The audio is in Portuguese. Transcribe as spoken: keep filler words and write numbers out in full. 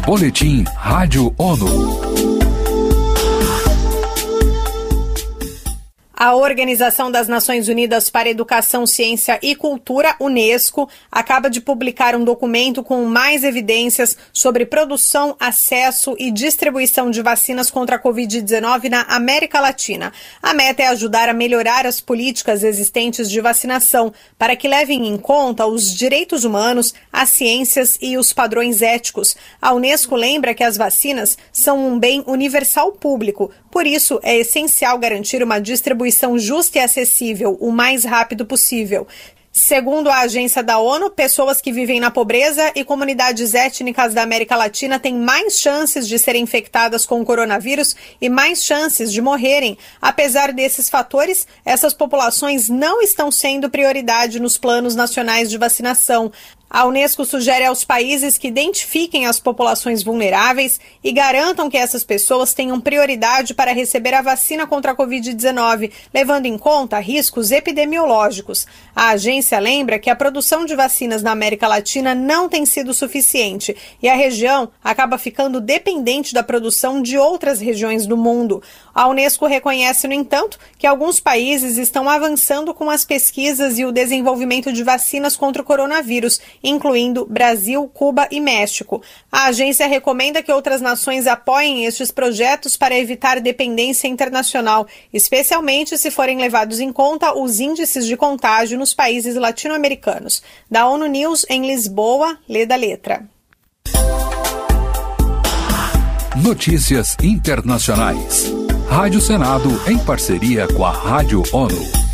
Boletim Rádio ONU. A Organização das Nações Unidas para Educação, Ciência e Cultura, Unesco, acaba de publicar um documento com mais evidências sobre produção, acesso e distribuição de vacinas contra a covid dezenove na América Latina. A meta é ajudar a melhorar as políticas existentes de vacinação para que levem em conta os direitos humanos, as ciências e os padrões éticos. A Unesco lembra que as vacinas são um bem universal público, por isso é essencial garantir uma distribuição justa e acessível o mais rápido possível. Segundo a agência da ONU, pessoas que vivem na pobreza e comunidades étnicas da América Latina têm mais chances de serem infectadas com o coronavírus e mais chances de morrerem. Apesar desses fatores, essas populações não estão sendo prioridade nos planos nacionais de vacinação. A Unesco sugere aos países que identifiquem as populações vulneráveis e garantam que essas pessoas tenham prioridade para receber a vacina contra a covid dezenove, levando em conta riscos epidemiológicos. A agência lembra que a produção de vacinas na América Latina não tem sido suficiente e a região acaba ficando dependente da produção de outras regiões do mundo. A Unesco reconhece, no entanto, que alguns países estão avançando com as pesquisas e o desenvolvimento de vacinas contra o coronavírus, incluindo Brasil, Cuba e México. A agência recomenda que outras nações apoiem estes projetos para evitar dependência internacional, especialmente se forem levados em conta os índices de contágio nos países latino-americanos. Da ONU News, em Lisboa, lê da letra. Notícias internacionais. Rádio Senado em parceria com a Rádio ONU.